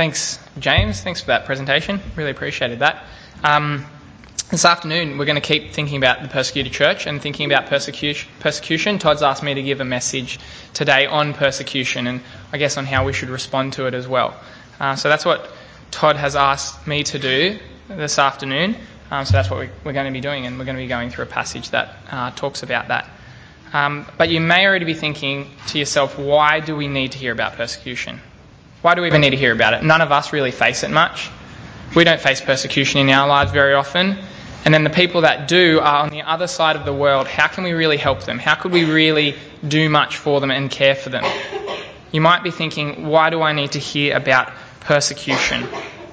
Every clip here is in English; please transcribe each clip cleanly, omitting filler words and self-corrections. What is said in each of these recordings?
Thanks, James. Thanks for that presentation. Really appreciated that. This afternoon, we're going to keep thinking about the persecuted church and thinking about persecution. Todd's asked me to give a message today on persecution and I guess on how we should respond to it as well. So that's what Todd has asked me to do this afternoon. So that's what we're going to be doing, and we're going to be going through a passage that talks about that. But you may already be thinking to yourself, why do we need to hear about persecution? Why do we even need to hear about it? None of us really face it much. We don't face persecution in our lives very often. And then the people that do are on the other side of the world. How can we really help them? How could we really do much for them and care for them? You might be thinking, why do I need to hear about persecution?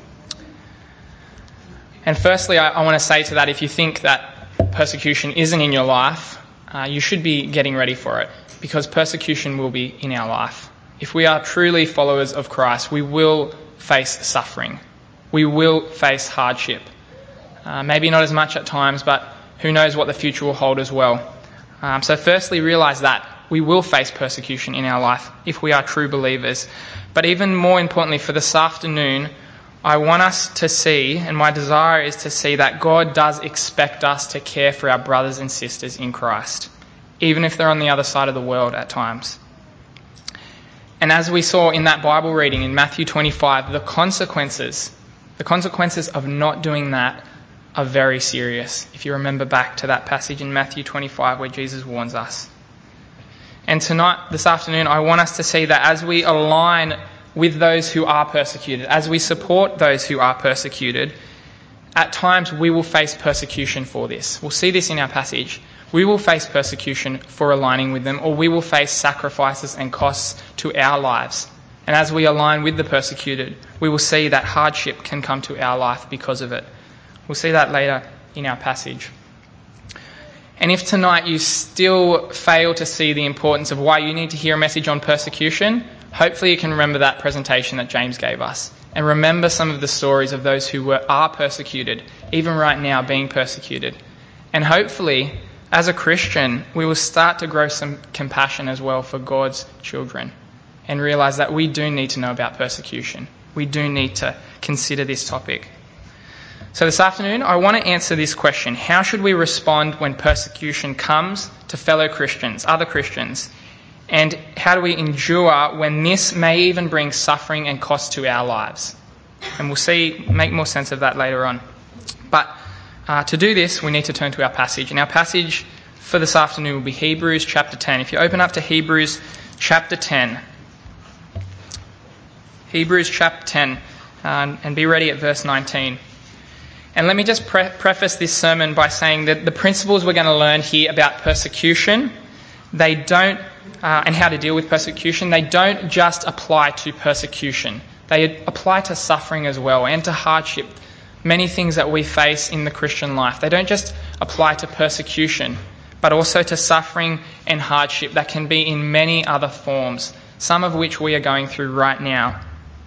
And firstly, I want to say to that, if you think that persecution isn't in your life, you should be getting ready for it, because persecution will be in our life. If we are truly followers of Christ, we will face suffering. We will face hardship. Maybe not as much at times, but who knows what the future will hold as well. So firstly, realise that we will face persecution in our life if we are true believers. But even more importantly, for this afternoon, I want us to see, and my desire is to see, that God does expect us to care for our brothers and sisters in Christ, even if they're on the other side of the world at times. And as we saw in that Bible reading in Matthew 25, the consequences of not doing that are very serious, if you remember back to that passage in Matthew 25 where Jesus warns us. And this afternoon, I want us to see that as we align with those who are persecuted, as we support those who are persecuted, at times we will face persecution for this. We'll see this in our passage. We will face persecution for aligning with them, or we will face sacrifices and costs to our lives. And as we align with the persecuted, we will see that hardship can come to our life because of it. We'll see that later in our passage. And if tonight you still fail to see the importance of why you need to hear a message on persecution, hopefully you can remember that presentation that James gave us and remember some of the stories of those who are persecuted, even right now being persecuted. And hopefully, as a Christian, we will start to grow some compassion as well for God's children and realise that we do need to know about persecution. We do need to consider this topic. So this afternoon, I want to answer this question. How should we respond when persecution comes to fellow Christians, other Christians? And how do we endure when this may even bring suffering and cost to our lives? And we'll make more sense of that later on. But to do this, we need to turn to our passage. And our passage for this afternoon will be Hebrews chapter 10. If you open up to Hebrews chapter 10. Hebrews chapter 10, and be ready at verse 19. And let me just preface this sermon by saying that the principles we're going to learn here about persecution, they don't, and how to deal with persecution, they don't just apply to persecution. They apply to suffering as well and to hardship. Many things that we face in the Christian life, they don't just apply to persecution, but also to suffering and hardship that can be in many other forms, some of which we are going through right now.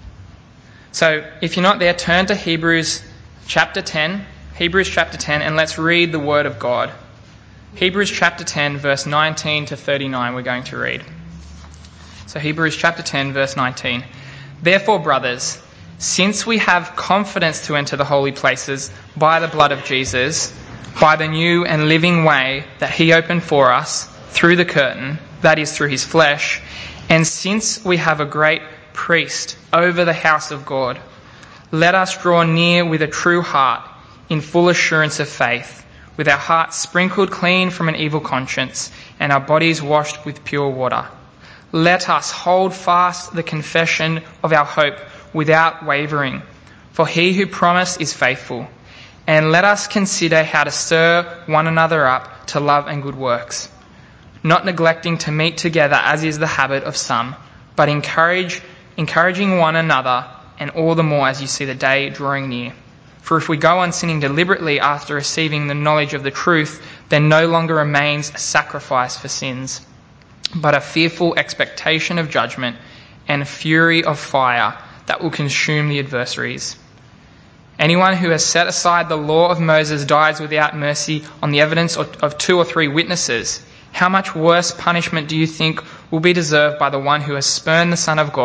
So if you're not there, turn to Hebrews chapter 10, and let's read the Word of God. Hebrews chapter 10, verse 19 to 39, we're going to read. So Hebrews chapter 10, verse 19. Therefore, brothers, since we have confidence to enter the holy places by the blood of Jesus, by the new and living way that he opened for us through the curtain, that is, through his flesh, and since we have a great priest over the house of God, let us draw near with a true heart in full assurance of faith, with our hearts sprinkled clean from an evil conscience and our bodies washed with pure water. Let us hold fast the confession of our hope without wavering, for he who promised is faithful. And let us consider how to stir one another up to love and good works, not neglecting to meet together as is the habit of some, but encouraging one another, and all the more as you see the day drawing near. For if we go on sinning deliberately after receiving the knowledge of the truth, then no longer remains a sacrifice for sins, but a fearful expectation of judgment and a fury of fire that will consume the adversaries. Anyone who has set aside the law of Moses dies without mercy on the evidence of 2 or 3 witnesses. How much worse punishment do you think will be deserved by the one who has spurned the Son of God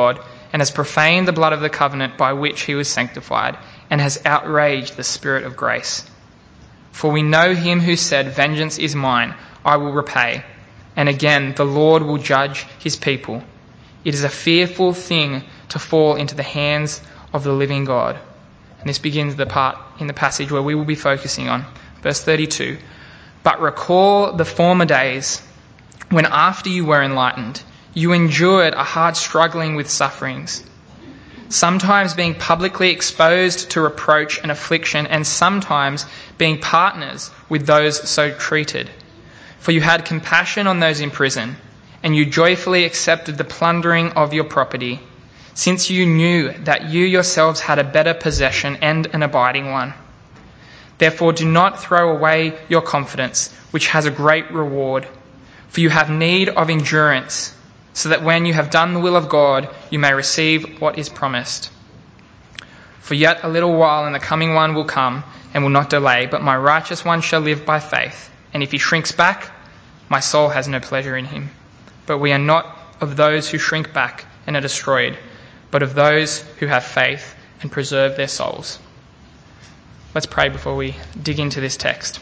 and has profaned the blood of the covenant by which he was sanctified, and has outraged the Spirit of grace. For we know him who said, 'Vengeance is mine, I will repay.' And again, the Lord will judge his people. It is a fearful thing to fall into the hands of the living God." And this begins the part in the passage where we will be focusing on. Verse 32. "But recall the former days, when after you were enlightened, you endured a hard struggling with sufferings, sometimes being publicly exposed to reproach and affliction, and sometimes being partners with those so treated. For you had compassion on those in prison, and you joyfully accepted the plundering of your property, since you knew that you yourselves had a better possession and an abiding one. Therefore do not throw away your confidence, which has a great reward, for you have need of endurance, so that when you have done the will of God, you may receive what is promised. For yet a little while, and the coming one will come and will not delay, but my righteous one shall live by faith. And if he shrinks back, my soul has no pleasure in him. But we are not of those who shrink back and are destroyed, but of those who have faith and preserve their souls." Let's pray before we dig into this text.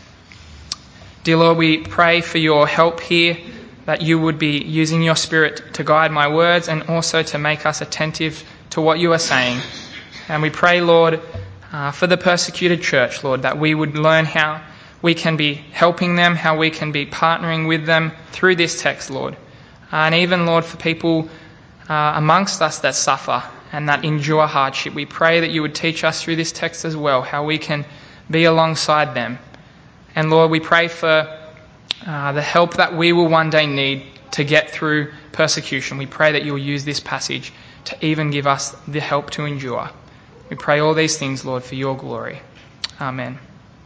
Dear Lord, we pray for your help here, that you would be using your Spirit to guide my words and also to make us attentive to what you are saying. And we pray, Lord, for the persecuted church, Lord, that we would learn how we can be helping them, how we can be partnering with them through this text, Lord. And even, Lord, for people amongst us that suffer and that endure hardship, we pray that you would teach us through this text as well how we can be alongside them. And Lord, we pray for the help that we will one day need to get through persecution. We pray that you'll use this passage to even give us the help to endure. We pray all these things, Lord, for your glory. Amen.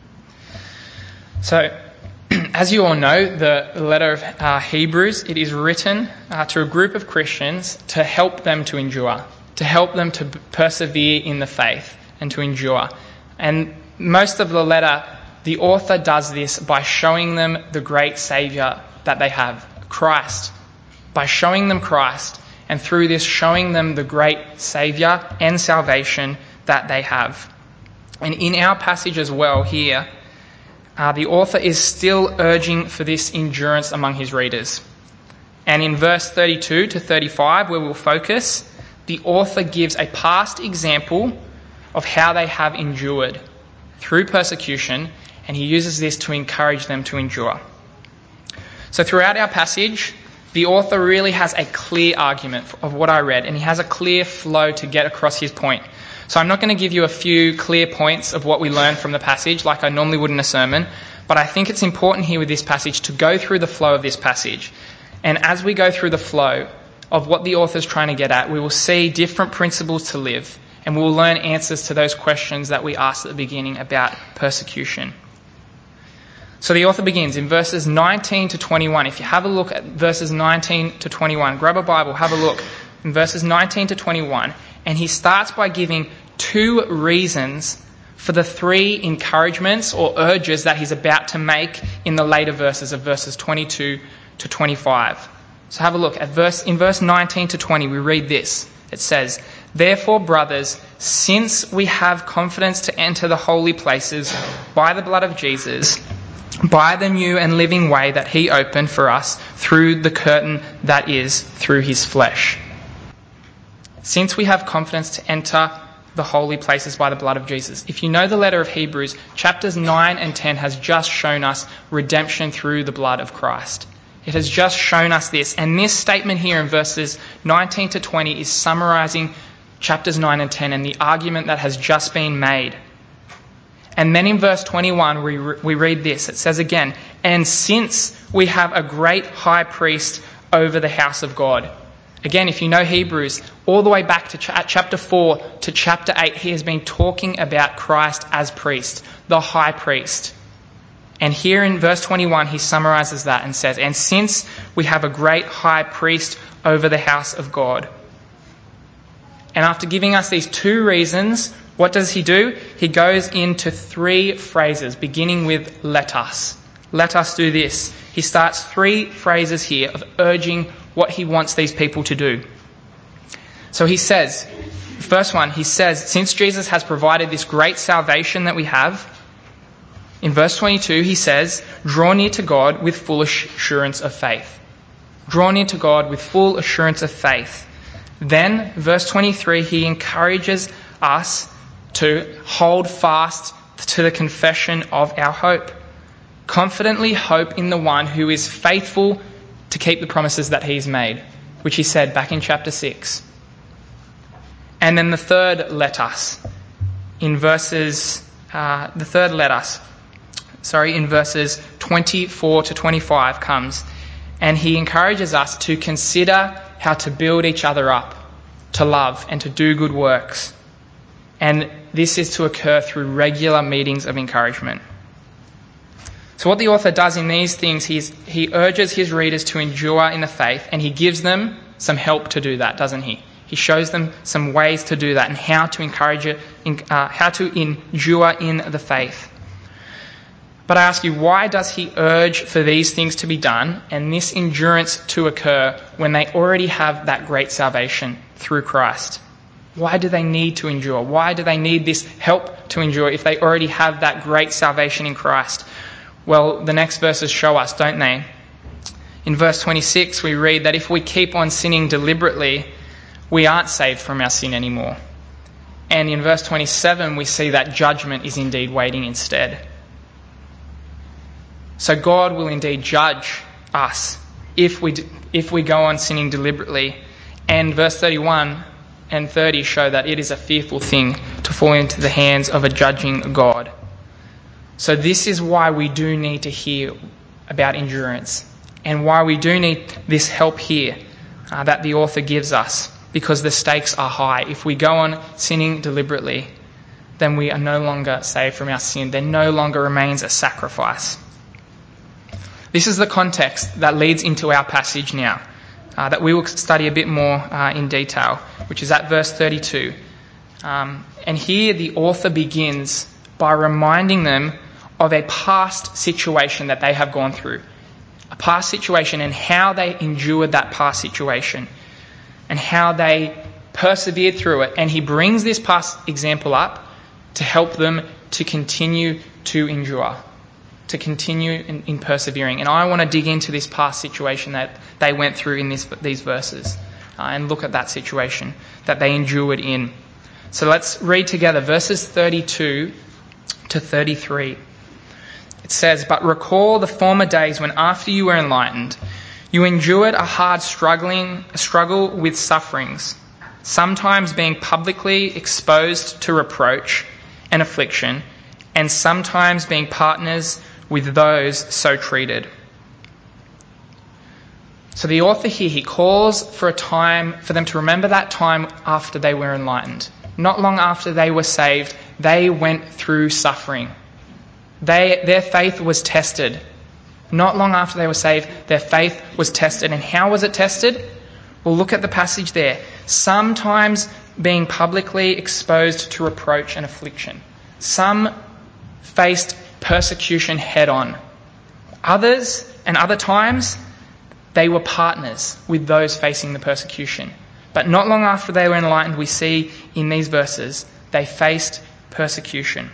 So, as you all know, the letter of Hebrews, it is written to a group of Christians to help them to endure, to help them to persevere in the faith and to endure. And most of the letter, the author does this by showing them the great Saviour that they have, Christ. By showing them Christ, and through this showing them the great Saviour and salvation that they have. And in our passage as well here, the author is still urging for this endurance among his readers. And in verse 32 to 35, where we'll focus, the author gives a past example of how they have endured through persecution, and he uses this to encourage them to endure. So throughout our passage, the author really has a clear argument of what I read, and he has a clear flow to get across his point. So I'm not going to give you a few clear points of what we learned from the passage like I normally would in a sermon, but I think it's important here with this passage to go through the flow of this passage. And as we go through the flow of what the author's trying to get at, we will see different principles to live, and we will learn answers to those questions that we asked at the beginning about persecution. So the author begins in verses 19 to 21. If you have a look at verses 19 to 21, grab a Bible, have a look in verses 19 to 21. And he starts by giving two reasons for the three encouragements or urges that he's about to make in the later verses of verses 22 to 25. So have a look at in verse 19 to 20, we read this. It says, "Therefore, brothers, since we have confidence to enter the holy places by the blood of Jesus, by the new and living way that he opened for us through the curtain that is through his flesh." Since we have confidence to enter the holy places by the blood of Jesus. If you know the letter of Hebrews, chapters 9 and 10 has just shown us redemption through the blood of Christ. It has just shown us this. And this statement here in verses 19 to 20 is summarising chapters 9 and 10 and the argument that has just been made. And then in verse 21, we read this. It says again, "And since we have a great high priest over the house of God." Again, if you know Hebrews, all the way back to chapter 4 to chapter 8, he has been talking about Christ as priest, the high priest. And here in verse 21, he summarises that and says, "And since we have a great high priest over the house of God." And after giving us these two reasons, what does he do? He goes into three phrases, beginning with "let us." Let us do this. He starts three phrases here of urging what he wants these people to do. So he says, first one, he says, since Jesus has provided this great salvation that we have, in verse 22 he says, draw near to God with full assurance of faith. Draw near to God with full assurance of faith. Then, verse 23, he encourages us to hold fast to the confession of our hope. Confidently hope in the one who is faithful to keep the promises that he's made, which he said back in chapter 6. And then the third let us in verses 24 to 25 comes, and he encourages us to consider how to build each other up, to love and to do good works. And this is to occur through regular meetings of encouragement. So what the author does in these things, he urges his readers to endure in the faith, and he gives them some help to do that, doesn't he? He shows them some ways to do that and how to encourage it, how to endure in the faith. But I ask you, why does he urge for these things to be done and this endurance to occur when they already have that great salvation through Christ? Why do they need to endure? Why do they need this help to endure if they already have that great salvation in Christ? Well, the next verses show us, don't they? In verse 26, we read that if we keep on sinning deliberately, we aren't saved from our sin anymore. And in verse 27, we see that judgment is indeed waiting instead. So God will indeed judge us if we go on sinning deliberately. And verse 31 and 30 show that it is a fearful thing to fall into the hands of a judging God. So this is why we do need to hear about endurance and why we do need this help here that the author gives us, because the stakes are high. If we go on sinning deliberately, then we are no longer saved from our sin. There no longer remains a sacrifice. This is the context that leads into our passage now, that we will study a bit more in detail, which is at verse 32. And here the author begins by reminding them of a past situation that they have gone through, a past situation and how they endured that past situation and how they persevered through it. And he brings this past example up to help them to continue to endure, to continue in persevering. And I want to dig into this past situation that they went through in these verses and look at that situation that they endured in. So let's read together verses 32 to 33. It says, "But recall the former days when after you were enlightened, you endured a hard struggle with sufferings, sometimes being publicly exposed to reproach and affliction, and sometimes being partners with those so treated." So the author here, he calls for a time for them to remember that time after they were enlightened. Not long after they were saved, they went through suffering. Their faith was tested. Not long after they were saved, their faith was tested. And how was it tested? Well, look at the passage there. Sometimes being publicly exposed to reproach and affliction. Some faced persecution head on. Others, and other times, they were partners with those facing the persecution. But not long after they were enlightened, we see in these verses, they faced persecution.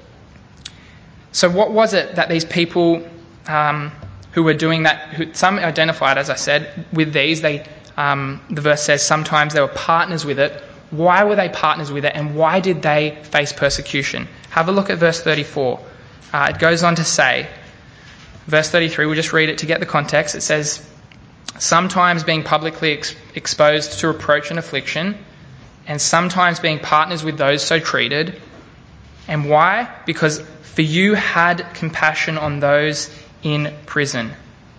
So what was it that these people who were doing that, some identified, as I said, with these, the verse says sometimes they were partners with it. Why were they partners with it, and why did they face persecution? Have a look at verse 34. It goes on to say, verse 33, we'll just read it to get the context. It says, sometimes being publicly exposed to reproach and affliction, and sometimes being partners with those so treated. And why? Because for you had compassion on those in prison.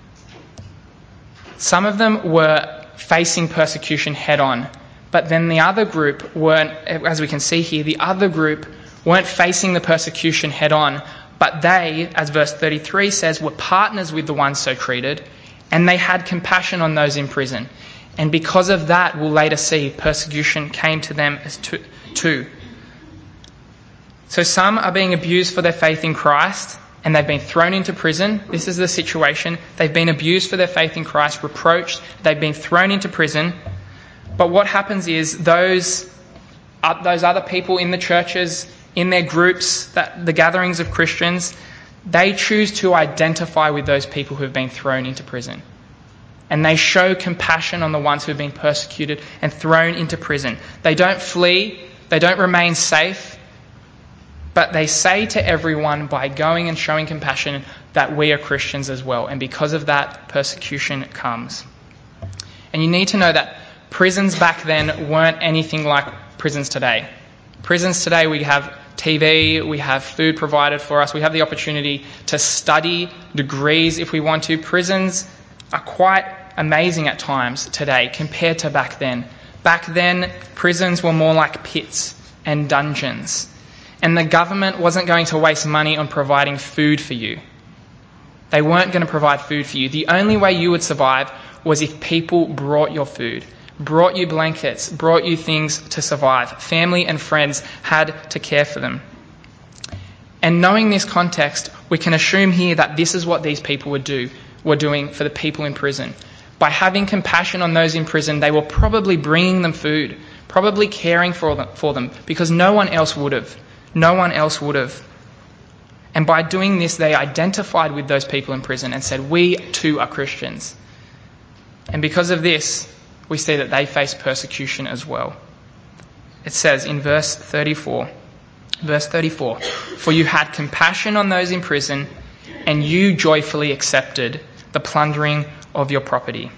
Some of them were facing persecution head on, but then the other group weren't, as we can see here, the other group weren't facing the persecution head on, but they, as verse 33 says, were partners with the ones so treated, and they had compassion on those in prison. And because of that, we'll later see persecution came to them as too. So some are being abused for their faith in Christ, and they've been thrown into prison. This is the situation. They've been abused for their faith in Christ, reproached. They've been thrown into prison. But what happens is those other people in the churches, in their groups, the gatherings of Christians, they choose to identify with those people who have been thrown into prison. And they show compassion on the ones who have been persecuted and thrown into prison. They don't flee, they don't remain safe, but they say to everyone by going and showing compassion that we are Christians as well. And because of that, persecution comes. And you need to know that prisons back then weren't anything like prisons today. Prisons today, we have TV, we have food provided for us, we have the opportunity to study degrees if we want to. Prisons are quite amazing at times today compared to back then. Back then, prisons were more like pits and dungeons. And the government wasn't going to waste money on providing food for you. They weren't going to provide food for you. The only way you would survive was if people brought your food, brought you blankets, brought you things to survive. Family and friends had to care for them. And knowing this context, we can assume here that this is what these people were doing for the people in prison. By having compassion on those in prison, they were probably bringing them food, probably caring for them, because no one else would have. No one else would have. And by doing this, they identified with those people in prison and said, we too are Christians. And because of this, we see that they face persecution as well. It says in verse 34, for you had compassion on those in prison, and you joyfully accepted the plundering of your property.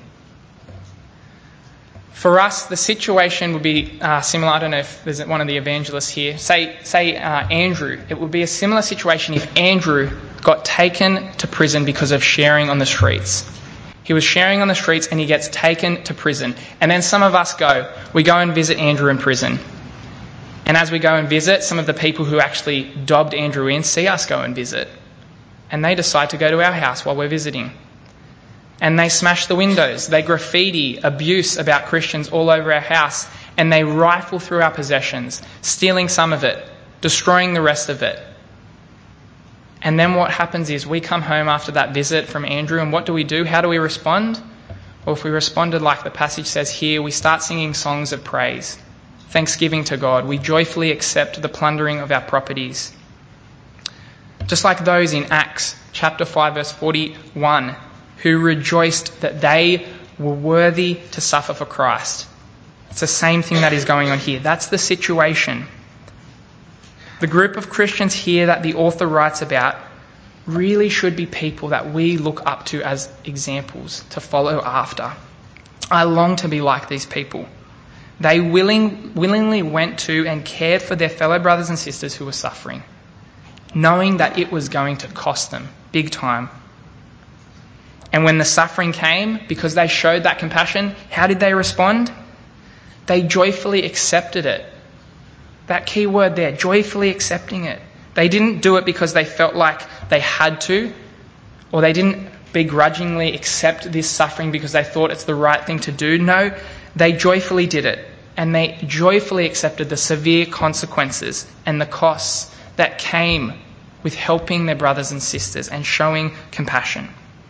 For us, the situation would be similar. I don't know if there's one of the evangelists here. Say Andrew. It would be a similar situation if Andrew got taken to prison because of sharing on the streets. He was sharing on the streets and he gets taken to prison. And then some of us we go and visit Andrew in prison. And as we go and visit, some of the people who actually dobbed Andrew in see us go and visit. And they decide to go to our house while we're visiting. And they smash the windows, they graffiti abuse about Christians all over our house, and they rifle through our possessions, stealing some of it, destroying the rest of it. And then what happens is we come home after that visit from Andrew, and what do? How do we respond? Well, if we responded like the passage says here, we start singing songs of praise, thanksgiving to God. We joyfully accept the plundering of our properties. Just like those in Acts chapter 5 verse 41, who rejoiced that they were worthy to suffer for Christ. It's the same thing that is going on here. That's the situation. The group of Christians here that the author writes about really should be people that we look up to as examples to follow after. I long to be like these people. They willingly went to and cared for their fellow brothers and sisters who were suffering, knowing that it was going to cost them big time. And when the suffering came, because they showed that compassion, how did they respond? They joyfully accepted it. That key word there, joyfully accepting it. They didn't do it because they felt like they had to, or they didn't begrudgingly accept this suffering because they thought it's the right thing to do. No, they joyfully did it, and they joyfully accepted the severe consequences and the costs that came with helping their brothers and sisters and showing compassion.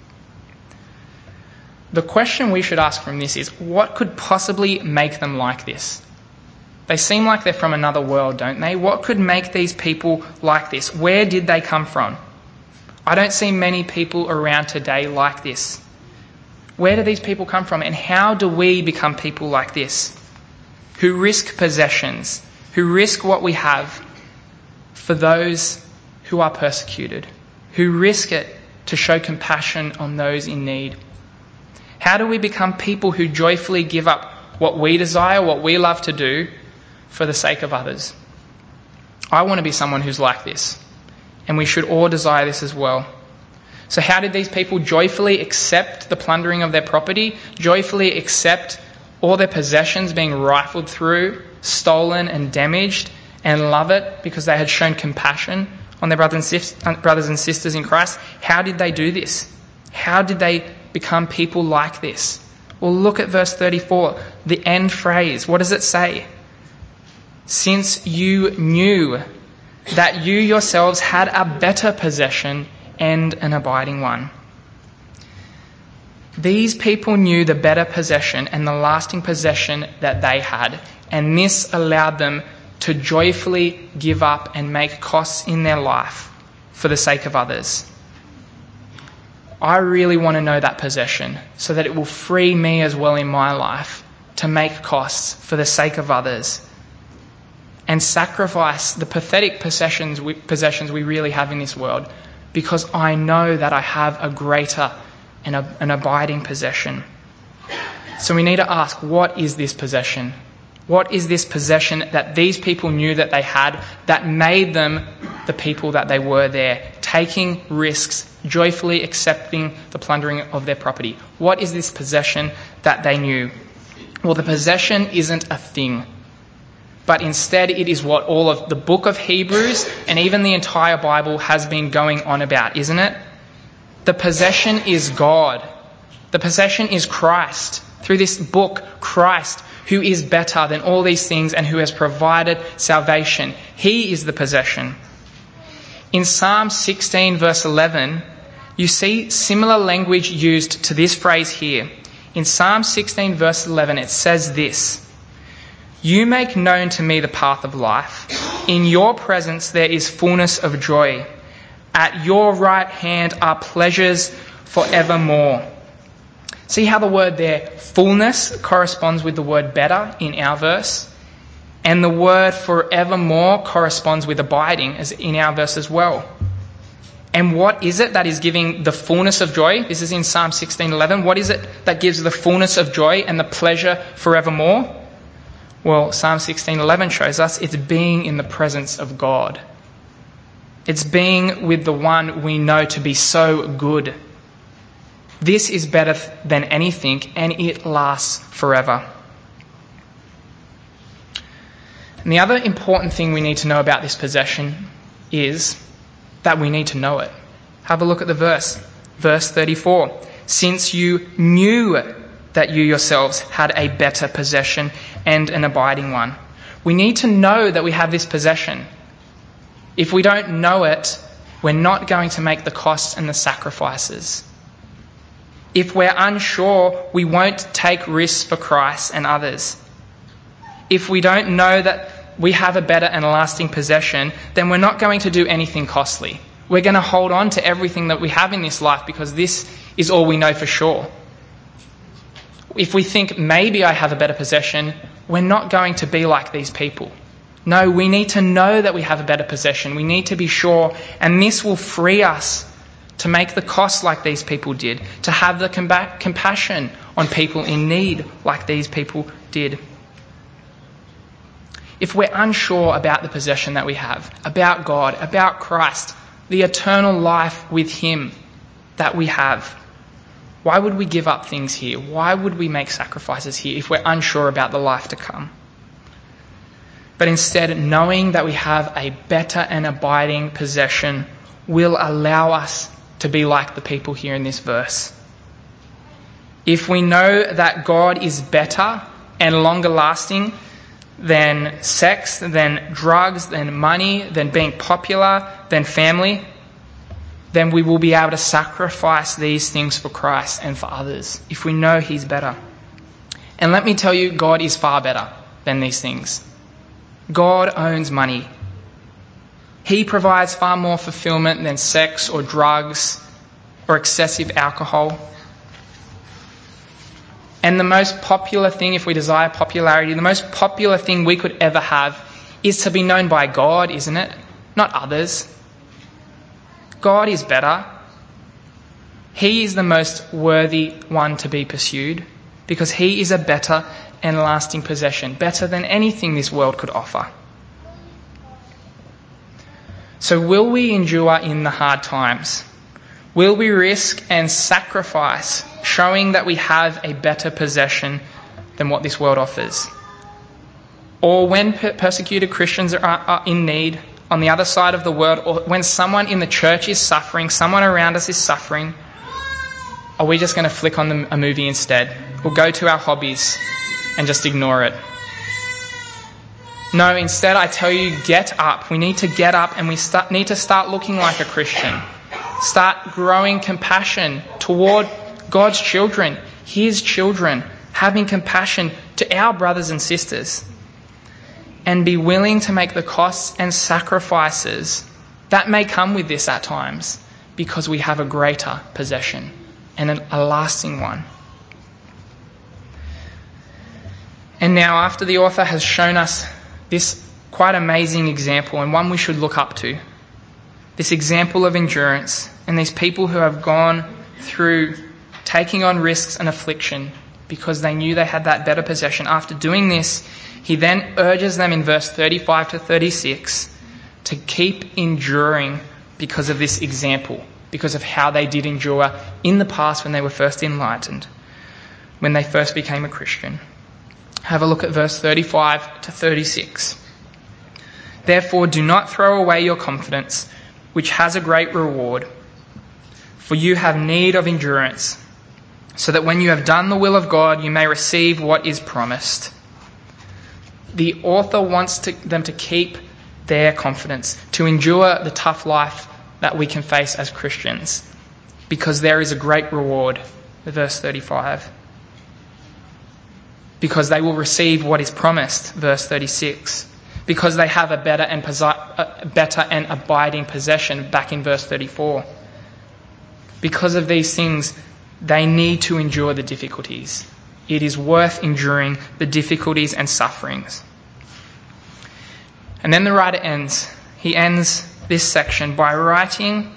The question we should ask from this is, what could possibly make them like this? They seem like they're from another world, don't they? What could make these people like this? Where did they come from? I don't see many people around today like this. Where do these people come from, and how do we become people like this? Who risk possessions, who risk what we have for those who are persecuted, who risk it to show compassion on those in need. How do we become people who joyfully give up what we desire, what we love to do, for the sake of others? I want to be someone who's like this, and we should all desire this as well. So how did these people joyfully accept the plundering of their property, joyfully accept all their possessions being rifled through, stolen and damaged, and love it because they had shown compassion on their brothers and sisters in Christ? How did they do this? How did they become people like this? Well, look at verse 34, the end phrase. What does it say? Since you knew that you yourselves had a better possession and an abiding one. These people knew the better possession and the lasting possession that they had, and this allowed them to joyfully give up and make costs in their life for the sake of others. I really want to know that possession so that it will free me as well in my life to make costs for the sake of others and sacrifice the pathetic possessions we really have in this world, because I know that I have a greater and an abiding possession. So we need to ask, what is this possession? What is this possession that these people knew that they had that made them the people that they were there, taking risks, joyfully accepting the plundering of their property? What is this possession that they knew? Well, the possession isn't a thing, but instead it is what all of the book of Hebrews and even the entire Bible has been going on about, isn't it? The possession is God. The possession is Christ. Through this book, Christ, who is better than all these things and who has provided salvation. He is the possession. In Psalm 16 verse 11, you see similar language used to this phrase here. In Psalm 16 verse 11, it says this: "You make known to me the path of life. In your presence there is fullness of joy. At your right hand are pleasures forevermore." See how the word there, fullness, corresponds with the word better in our verse? And the word forevermore corresponds with abiding as in our verse as well. And what is it that is giving the fullness of joy? This is in Psalm 16:11. What is it that gives the fullness of joy and the pleasure forevermore? Well, Psalm 16:11 shows us it's being in the presence of God. It's being with the one we know to be so good. This is better than anything, and it lasts forever. And the other important thing we need to know about this possession is that we need to know it. Have a look at the verse. Verse 34. "Since you knew that you yourselves had a better possession and an abiding one." We need to know that we have this possession. If we don't know it, we're not going to make the costs and the sacrifices. If we're unsure, we won't take risks for Christ and others. If we don't know that we have a better and lasting possession, then we're not going to do anything costly. We're going to hold on to everything that we have in this life because this is all we know for sure. If we think maybe I have a better possession, we're not going to be like these people. No, we need to know that we have a better possession. We need to be sure, and this will free us to make the cost like these people did, to have the compassion on people in need like these people did. If we're unsure about the possession that we have, about God, about Christ, the eternal life with Him that we have, why would we give up things here? Why would we make sacrifices here if we're unsure about the life to come? But instead, knowing that we have a better and abiding possession will allow us to be like the people here in this verse. If we know that God is better and longer lasting than sex, than drugs, than money, than being popular, than family, then we will be able to sacrifice these things for Christ and for others if we know He's better. And let me tell you, God is far better than these things. God owns money. He provides far more fulfillment than sex or drugs or excessive alcohol. And the most popular thing, if we desire popularity, the most popular thing we could ever have is to be known by God, isn't it? Not others. God is better. He is the most worthy one to be pursued because He is a better and lasting possession, better than anything this world could offer. So will we endure in the hard times? Will we risk and sacrifice, showing that we have a better possession than what this world offers? Or when persecuted Christians are in need on the other side of the world, or when someone in the church is suffering, someone around us is suffering, are we just going to flick on a movie instead? Or go to our hobbies and just ignore it? No, instead I tell you, get up. We need to get up and we need to start looking like a Christian. Start growing compassion toward God's children, his children, having compassion to our brothers and sisters, and be willing to make the costs and sacrifices that may come with this at times, because we have a greater possession and a lasting one. And now, after the author has shown us this quite amazing example, and one we should look up to, this example of endurance, and these people who have gone through taking on risks and affliction because they knew they had that better possession. After doing this, he then urges them in verse 35 to 36 to keep enduring because of this example, because of how they did endure in the past when they were first enlightened, when they first became a Christian. Have a look at verse 35 to 36. Therefore, do not throw away your confidence, which has a great reward, for you have need of endurance, so that when you have done the will of God, you may receive what is promised. The author wants them to keep their confidence, to endure the tough life that we can face as Christians, because there is a great reward, verse 35. Because they will receive what is promised, verse 36. Because they have a better and abiding possession, back in verse 34. Because of these things, they need to endure the difficulties. It is worth enduring the difficulties and sufferings. And then the writer ends. He ends this section by writing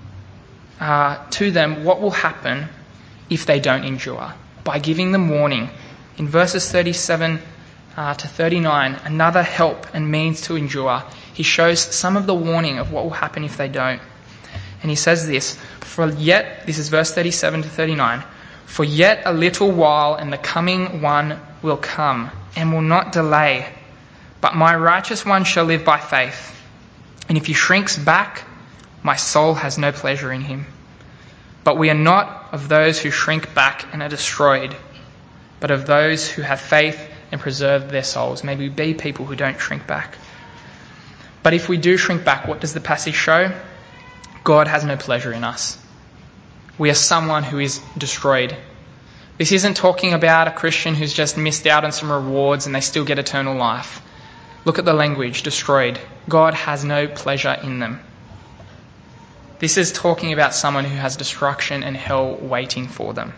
to them what will happen if they don't endure, by giving them warning. In verses 37 to 39, another help and means to endure, he shows some of the warning of what will happen if they don't. And he says this, this is verse 37 to 39, for yet a little while and the coming one will come and will not delay, but my righteous one shall live by faith. And if he shrinks back, my soul has no pleasure in him. But we are not of those who shrink back and are destroyed, but of those who have faith and preserve their souls. May we be people who don't shrink back. But if we do shrink back, what does the passage show? God has no pleasure in us. We are someone who is destroyed. This isn't talking about a Christian who's just missed out on some rewards and they still get eternal life. Look at the language, destroyed. God has no pleasure in them. This is talking about someone who has destruction and hell waiting for them.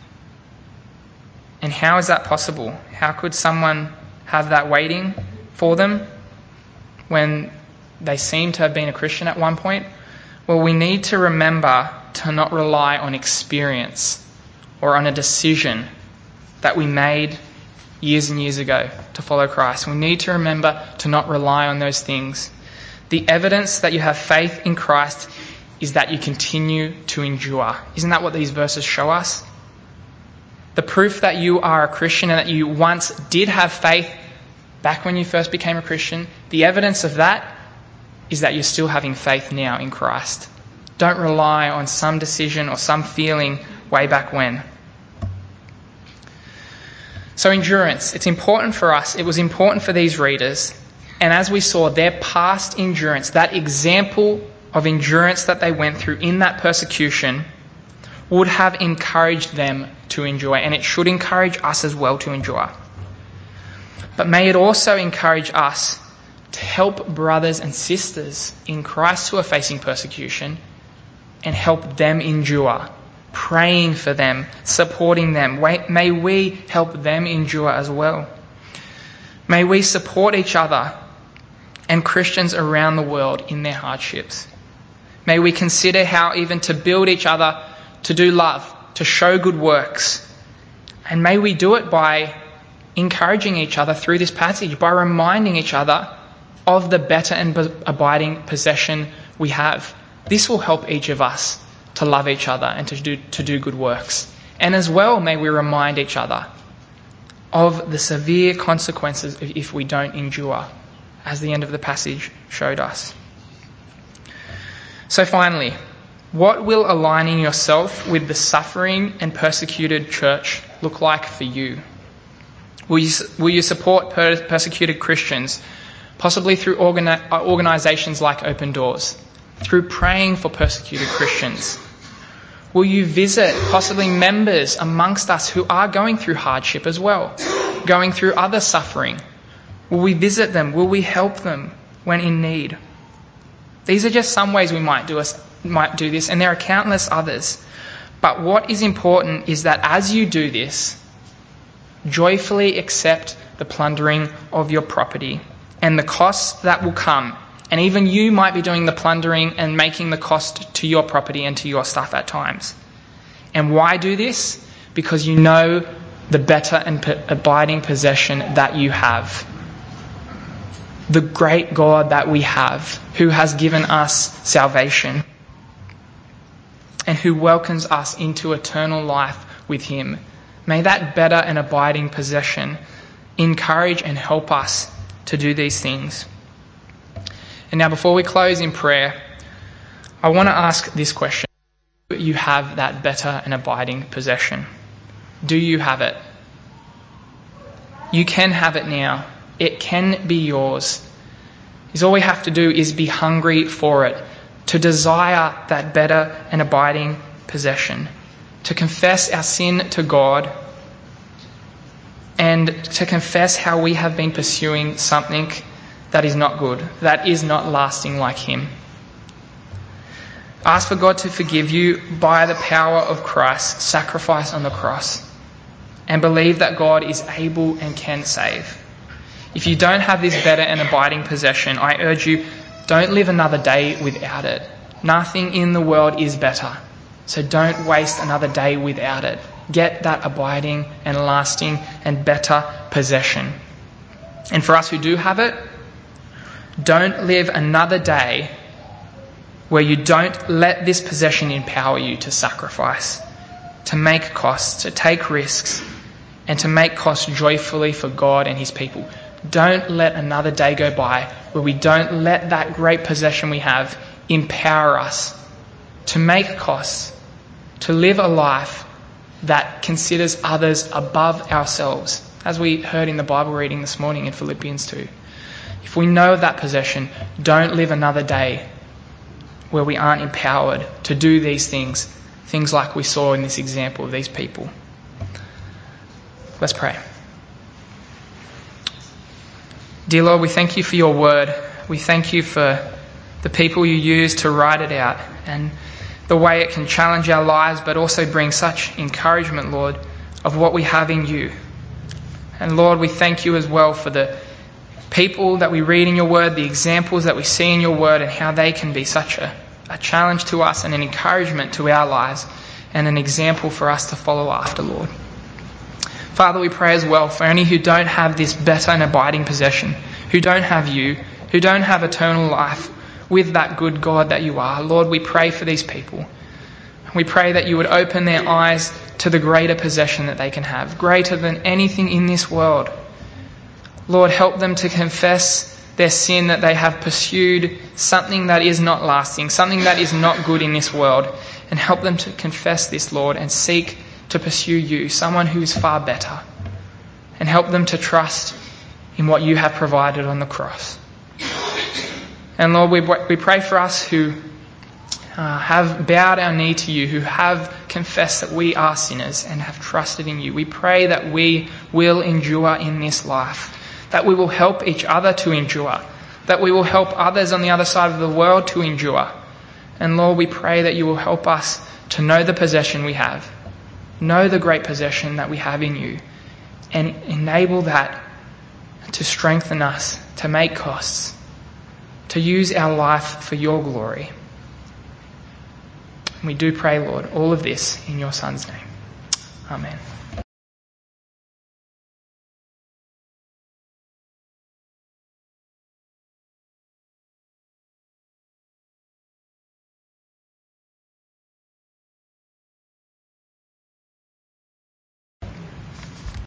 And how is that possible? How could someone have that waiting for them when they seem to have been a Christian at one point? Well, we need to remember to not rely on experience or on a decision that we made years and years ago to follow Christ. We need to remember to not rely on those things. The evidence that you have faith in Christ is that you continue to endure. Isn't that what these verses show us? The proof that you are a Christian and that you once did have faith back when you first became a Christian, the evidence of that is that you're still having faith now in Christ. Don't rely on some decision or some feeling way back when. So endurance, it's important for us. It was important for these readers. And as we saw, their past endurance, that example of endurance that they went through in that persecution, would have encouraged them to endure. And it should encourage us as well to endure. But may it also encourage us to help brothers and sisters in Christ who are facing persecution and help them endure, praying for them, supporting them. May we help them endure as well. May we support each other and Christians around the world in their hardships. May we consider how even to build each other, to do love, to show good works. And may we do it by encouraging each other through this passage, by reminding each other of the better and abiding possession we have. This will help each of us to love each other and to do good works. And as well, may we remind each other of the severe consequences if we don't endure, as the end of the passage showed us. So finally, what will aligning yourself with the suffering and persecuted church look like for you? Will you support persecuted Christians, possibly through organisations like Open Doors, through praying for persecuted Christians? Will you visit possibly members amongst us who are going through hardship as well, going through other suffering? Will we visit them? Will we help them when in need? These are just some ways we might do this, and there are countless others. But what is important is that as you do this, joyfully accept the plundering of your property and the costs that will come. And even you might be doing the plundering and making the cost to your property and to your stuff at times. And why do this? Because you know the better and abiding possession that you have. The great God that we have, who has given us salvation and who welcomes us into eternal life with him. May that better and abiding possession encourage and help us to do these things. And now before we close in prayer, I want to ask this question. Do you have that better and abiding possession? Do you have it? You can have it now. It can be yours. All we have to do is be hungry for it, to desire that better and abiding possession, to confess our sin to God, and to confess how we have been pursuing something that is not good, that is not lasting like him. Ask for God to forgive you by the power of Christ's sacrifice on the cross, and believe that God is able and can save. If you don't have this better and abiding possession, I urge you, don't live another day without it. Nothing in the world is better, so don't waste another day without it. Get that abiding and lasting and better possession. And for us who do have it, don't live another day where you don't let this possession empower you to sacrifice, to make costs, to take risks, and to make costs joyfully for God and his people. Don't let another day go by where we don't let that great possession we have empower us to make costs, to live a life that considers others above ourselves, as we heard in the Bible reading this morning in Philippians 2. If we know that possession, don't live another day where we aren't empowered to do these things like we saw in this example of these people. Let's pray. Dear Lord, we thank you for your word. We thank you for the people you use to write it out and the way it can challenge our lives, but also bring such encouragement, Lord, of what we have in you. And Lord, we thank you as well for the people that we read in your word, the examples that we see in your word, and how they can be such a challenge to us and an encouragement to our lives and an example for us to follow after, Lord. Father, we pray as well for any who don't have this better and abiding possession, who don't have you, who don't have eternal life with that good God that you are. Lord, we pray for these people. We pray that you would open their eyes to the greater possession that they can have, greater than anything in this world. Lord, help them to confess their sin, that they have pursued something that is not lasting, something that is not good in this world, and help them to confess this, Lord, and seek to pursue you, someone who is far better, and help them to trust in what you have provided on the cross. And Lord, we pray for us who have bowed our knee to you, who have confessed that we are sinners and have trusted in you. We pray that we will endure in this life, that we will help each other to endure, that we will help others on the other side of the world to endure. And Lord, we pray that you will help us to know the possession we have, know the great possession that we have in you, and enable that to strengthen us, to make costs, to use our life for your glory. We do pray, Lord, all of this in your Son's name. Amen.